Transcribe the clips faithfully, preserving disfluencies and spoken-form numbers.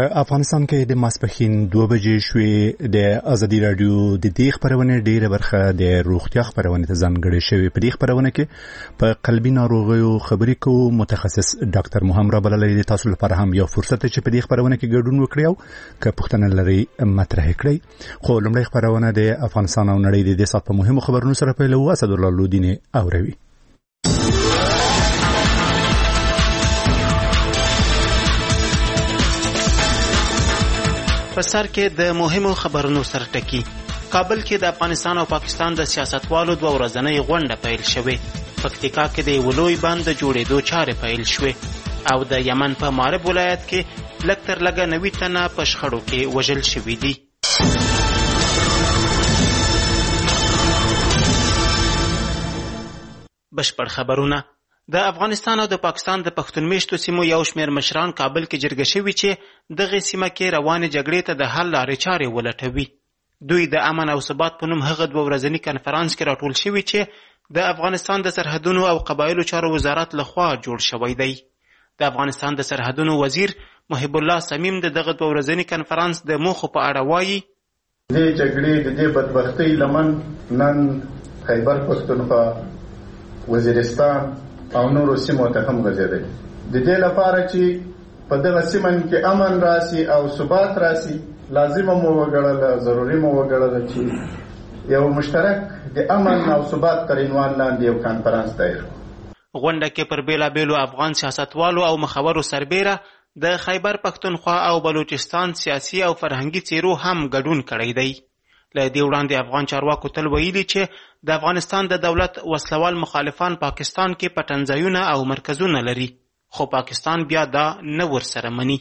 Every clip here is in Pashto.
افغانستان کې د ماسپښین دوه بجې شوې. د ازادي رادیو د دې خبرونې ډیره برخه د روغتیا خبرونه ته ځانګړې شوې. په دې خبرونه کې په قلبي ناروغیو خبرې کوو. متخصص ډاکټر محمد رابل لري. تاسو لپاره هم یو فرصت چې په دې خبرونه کې ګډون وکړئ او که پوښتنه لري مطرح کړئ. خو لومړی خبرونه د افغانستان او نړۍ د دې سات په مهمو خبرونو سره پیلوو. اسد الله لودینه اوروي. په سر کې د مهمو خبرونو سر ټکی. کابل کې د افغانستان او پاکستان د سیاستوالو دوه ورځنۍ غونډه پیل شوې. پکتیکا کې د یو لوی بند د جوړېدو چارې پیل شوې او د یمن په مارب ولایت کې لږ تر لږه نوي تنه په شخړو کې وژل شوي دي. بشپړ خبرونه. د افغانستان او د پاکستان د پښتون میشتو سیمو یو شمېر مشران کابل کې جرګه شوي چې دغه سیمه کې روانې جګړې ته د حل لارې چارې ولټوي. دوی د امن او ثبات په نوم هغه دوه ورځني کنفرانس کې راټول شوي چې د افغانستان د سرحدونو او قبایلو چارو وزارت لخوا جوړ شوی دی. د افغانستان د سرحدونو وزیر محب الله سمیم د دغه دوه ورځني کنفرانس د موخو په اړه وایي: دې جګړې د دې بدبختۍ لمن نن خیبر پښتونخوا، وزیرستان او نورو سیمو ته هم غځېدل. د دې لپاره چې په دغه سیمه کې امن راسي او ثبات راسي، لازمه مو وګڼله، ضروري مو وګڼله چې یو مشترک د امن او ثبات تر عنوان لاندې یو کنفرانس دایر. غونډه کې پر بیلابیلو افغان سیاستوالو او مخورو سربیره د خیبر پښتونخوا او بلوچستان سیاسي او فرهنګي څیرو هم ګډون کړی دی. له دې وړاندې افغان چارواکو تل ویلي چې د افغانستان د دولت وسلوال مخالفان پاکستان کې پټنځایونه او مرکزونه لري، خو پاکستان بیا دا نه ورسره مني.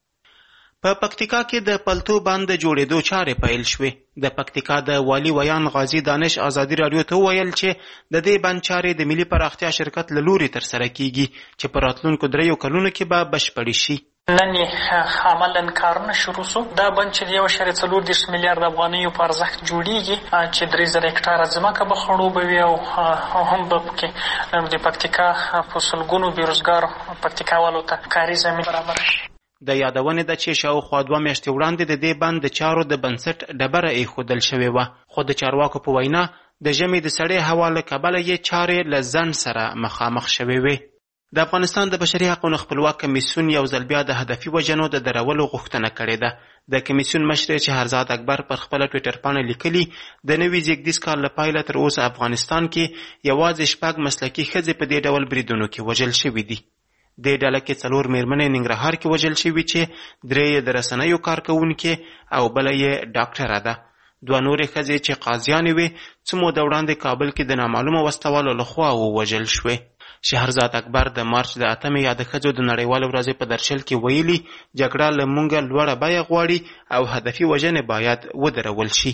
په پکتیکا کې د پلتو بند جوړېدو چارې پیل شوې. د پکتیکا د والي ویان غازی دانش ازادي رادیو ته وویل چې د دې بند چارې د ملي پراختیا شرکت له لوري ترسره کیږي چې په راتلونکو دریو کلونو کې به بشپړې شي. نن عملاً کارونه شروع شو. دا بند چې د یو شرې څلور دېرش میلیارد افغانیو په ارزښت جوړېږي چې درې زره هکټاره ځمکه به خړوبوي او هم به پکې د پکتیکا په سلګونو بېروزګارو پکتیکاوالو ته کاري زمین برابر شي. د یادونې ده چې شاوخوا دوه میاشتې وړاندې د دې بند د چارو د بنسټ ډبره ایښودل شوې وه، خو د چارواکو په وینا د ژمي د سړې هوا له کبله یې چارې له ځنډ سره مخامخ شوې وې. د افغانستان د بشري حقوقو خپلواک کمیسیون یو ځل بیا د هدفي وژنو د درولو غوښتنه کړې ده. د کمیسیون مشر شهرزاد اکبر پر خپله ټویټر پاڼه لیکلي د نوي زیږدیز کال له پیله تر اوسه افغانستان کې یوازې شپږ مسلکي ښځې په دې ډول بریدونو کې وژل شوي دي. دې ډله کې څلور میرمنې ننګرهار کې وژل شوي چې درې یې د رسنیو کارکوونکې او بله یې ډاکټره ده. دوه نورې ښځې چې قاضیانې وې څه موده وړاندې کابل کې د نامعلومه وسلوالو لخوا ووژل شوې. شهرزاد اکبر د مارچ د اتمې یا د ښځو د نړیوالې ورځې په درشل کې ویلي جګړه له موږ لوړه بیه غواړي او هدفي وژنې باید ودرول شي.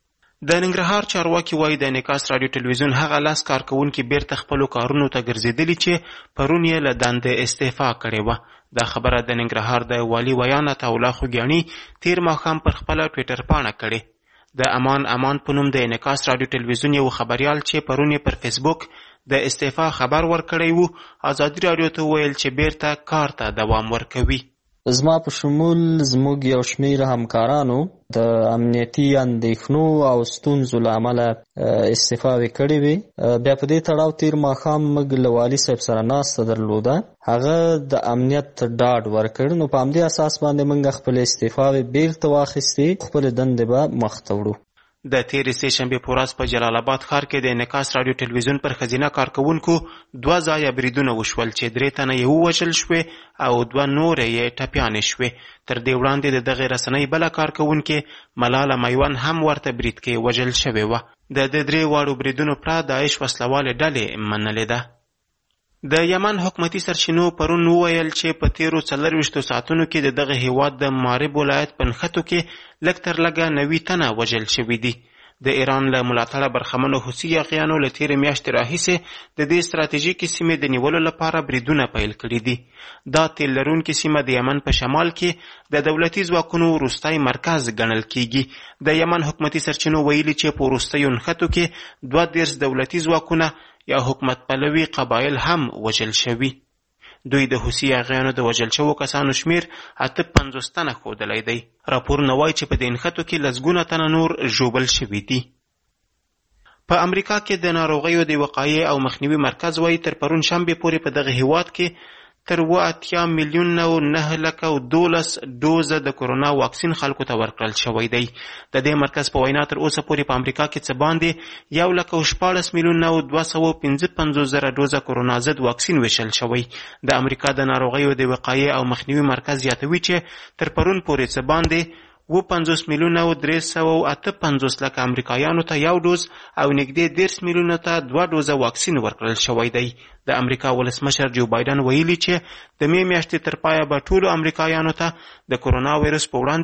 د ننګرهار چارواکي وایي د انعکاس راډیو ټلویزیون هغه لاس کارکوونکي بیرته خپلو کارونو ته ګرځېدلي چې پرون یې له دندې استعفا کړې وه. دا خبره د ننګرهار د والي ویان عطاالله خوږیاڼي تېر ماښام پر خپله ټویټر پاڼه کړې. د امان امان په نوم د انعکاس راډیو ټلویزیون یو خبریال چې پرون یې پر فیسبوک د استعفا خبر ورکړی وو، ازادي راډیو ته وویل چې بیرته کار ته دوام ورکوي. زما په شمول زموږ یو شمېر همکارانو د امنیتي اندېښنو او ستونزو له امله استعفاوې کړې وې. بیا په دې تړاو تېر ماښام موږ له والي صاحب سره ناسته درلوده، هغه د امنیت ډاډ ورکړ. نو په همدې اساس باندې موږ خپلې استعفاوې بیرته واخیستې، خپلې دندې به مخ ته وړو. د تېرې سې شنبې په ورځ په جلال آباد ښار کې د انعکاس راډیو ټلویزیون پر ښځینه کارکوونکو دوه ځایه بریدونه وشول چې درې تنه یې ووژل شوې او دوه نورې یې ټپیانې شوې. تر دې وړاندې د دغې رسنۍ بله کارکوونکې ملاله میوند هم ورته برید کې وژل شوې وه. د دې درې واړو بریدونو پرته داعش وسلوالې ډلې منلې ده. د یمن حکومتي سرچینو پرون وویل چې په تیرو څلرویشتو ساعتونو کې د دغه هیواد د مارب ولایت په نښتو کې لږ تر لږه نوي تنه وژل شوي دي. د ایران له ملاتړه برخمنو حوثي یاغیانو له تېرې میاشتې راهیسې د دې ستراتیژیکې سیمې د نیولو لپاره بریدونه پیل کړي دي. دا تیل لرونکې سیمه د یمن په شمال کې د دولتي ځواکونو وروستی مرکز ګڼل کیږي. د یمن حکومتي سرچینو ویلي چې په وروستیو نښتو کې دوه دېرش دولتي ځواکونه یا حکومت پلوي قبایل هم وژل شوي. دوی د حوثي اغیانو د وژل شوو کسانو شمیر اته پنځوس تنه ښودلی دی. راپورونه وایي چې په دې نښتو کې لسګونه تنه نور ژوبل شوي دي. په امریکا کې د ناروغیو د وقایې او مخنیوي مرکز وایي تر پرون شنبې پورې په دغه هیواد کې تر اوه اتیا میلیونه او نهه لکه او دولس ډوزه د کورونا واکسین خلکو ته ورکړل شوی دی. د دې مرکز په وینا تر اوسه پورې په امریکا کې څه باندې یو لک او شپاړس میلیونه او دوه سوه پنځه پنځوس زره ډوزه کورونا ضد واکسین ویشل شوی. د امریکا د ناروغیو د وقایې او مخنیوي مرکز یادوي چې تر پرون پورې څه باندې اوه پنځوس میلیونه او درې سوه او اته پنځوس لکه امریکایانو ته یو ډوز او نږدې دېرش میلیونو ته دوه ډوزه واکسین ورکړل شوی دی. د امریکا ولسمشر جو بایدن ویلي چې د مې میاشتې تر پایه به ټولو امریکایانو ته د کورونا وایرس په وړاندې